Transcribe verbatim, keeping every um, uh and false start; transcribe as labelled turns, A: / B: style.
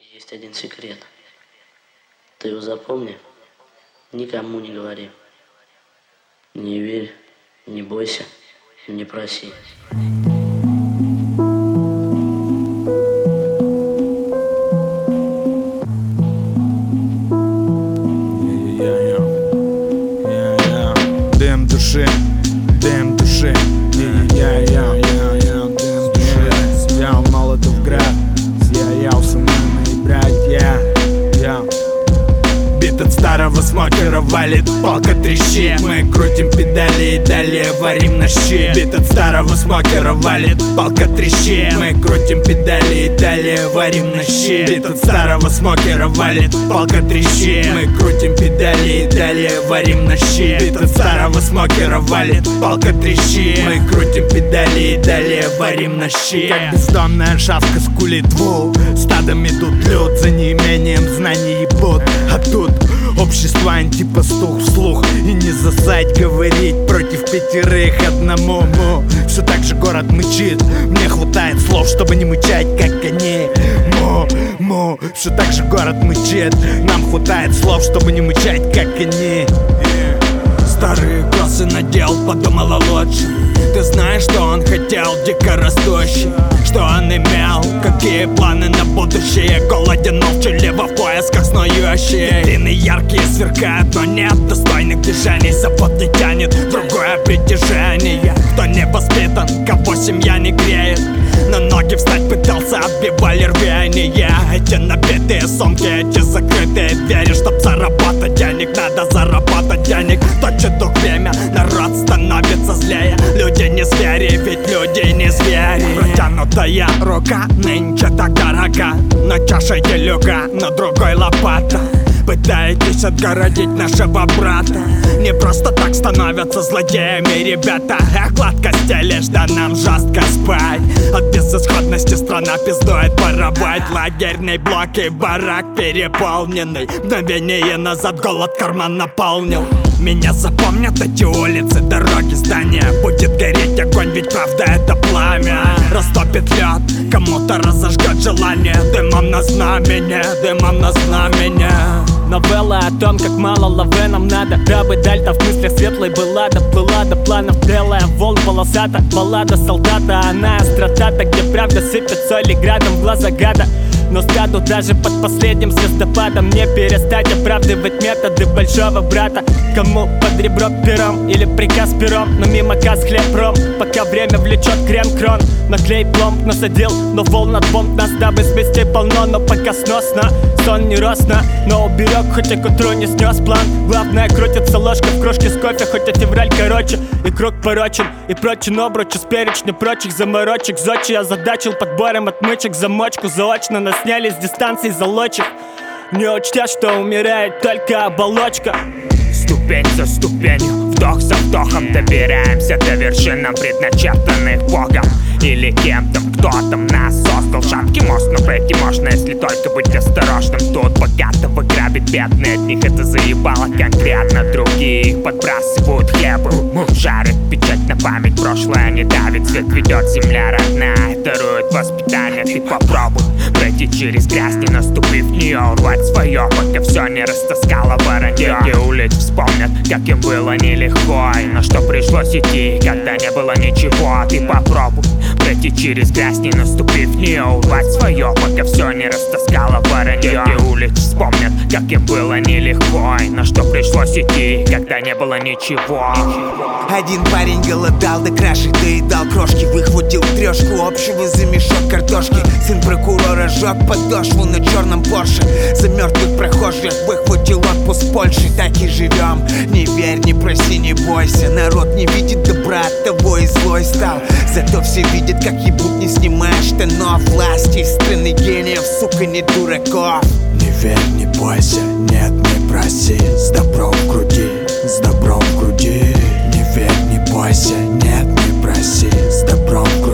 A: Есть один секрет. Ты его запомни, никому не говори. Не верь, не бойся, не проси.
B: Дым души, дым души, я-я-я, дым души. Я Молотов град, сияялся мои братья. Бит от старого смокера валит, палка трещит. Мы крутим педали и далее варим на щи. Бит от старого смокера валит, палка трещит. Мы крутим педали и далее варим на щи. Бит от старого смокера валит, палка трещит. Мы крутим педали и далее варим на щи. Бит от старого смокера валит, палка трещит. Мы крутим педали и далее варим на щи. Как бездомная шавка скулит вол, стадом идут люд, за неимением знаний ебут. А тут общество антипастух вслух. И не засать говорить против пятерых одному. Му. Все так же город мычит, мне хватает слов, чтобы не мычать, как они. Му, му. Все так же город мычит, нам хватает слов, чтобы не мычать, как они. Старые косы надел, подумал о лучше. Ты знаешь, что он хотел, дико растущий, что он имел, какие планы на будущее. Голоден, молчаливо в поисках снующий. Длины яркие сверкают, но нет достойных движений. Завод не тянет, другое притяжение. Кто не воспитан, кого семья не греет, на ноги встать пытался, отбивали рвение. Эти набитые сумки, эти закрытые двери. Чтоб заработать денег, надо заработать денег. Точит дух время, народ становится злее. Люди не звери, ведь люди не звери. Протянутая рука нынче так дорога, на чаше делюга, на другой лопата. Пытаетесь отгородить нашего брата. Не просто так становятся злодеями ребята. Эх, гладко стелишь, да нам жестко спать. От безысходности страна пиздует воровать. Лагерный блок и барак переполненный. Мгновение назад голод карман наполнил. Меня запомнят эти улицы, дороги, здания. Будет гореть огонь, ведь правда это пламя. Растопит лед, кому-то разожгет желание. Дымом на знамение, дымом на знамение.
C: Новелла о том, как мало лавы нам надо. Рабы дальта в мыслях светлой была, да была до планов белая. Волн полосата, баллада солдата. Она острота-то, где правда сыпет соли градом в глаза гада. Но стаду даже под последним звездопадом не перестать оправдывать методы большого брата. Кому под ребро пером или приказ пером, но мимо касс хлеб ром. Пока время влечет крем-крон, наклей пломб насадил, но волн от бомб нас, дабы смести полно. Но пока сносно, сон не росно, но уберег, хоть и к утру не снес план. Главное, крутится ложка в кружке с кофе, хоть и февраль короче. И круг порочен, и прочен обруч из перечня прочих заморочек. Зодчий озадачил подбором отмычек, замочку заочно нас сняли с дистанции залочек, не учтя, что умирает только оболочка.
B: Ступень за ступенью, вдох за вдохом добираемся до вершин, предначертанных Богом или кем-то, кто там нас создал. Шаткий мост, но пройти можно, если только быть осторожным. Тут богатого грабит бедный, от них это заебало конкретно. Другие их подбрасывают хлебу, жарит печать на память, прошлое не давит. Свет ведет земля родная, дарует воспитание. Ты попробуй пройти через грязь, не наступив в нее, урвать свое, пока все не растаскало воронье. Дети улиц вспомнят, как им было нелегко, и на что пришлось идти, когда не было ничего. Ты попробуй пройти через грязь, не наступив в нее, урвать свое, пока все не растаскало воронье. Дети улиц вспомнят, как им было нелегко, и на что пришлось идти, когда не было ничего.
D: Один парень голодал до краши, доедал крошки, выхватил трешку общего за мешок картошки. Сын прокурора жег подошву на черном Порше, за мертвых прохожих выхватил отпуск в Польше. Так и живем, не верь, не проси, не бойся. Народ не видит добра, от того и злой стал. Зато все видят, как ебут, не снимая штанов. Власть из страны гениев, сука, не дураков.
E: Не верь, не бойся, нет, не проси. С добром в груди, с добром в груди. Не верь, не бойся, нет, не проси. С добром в груди.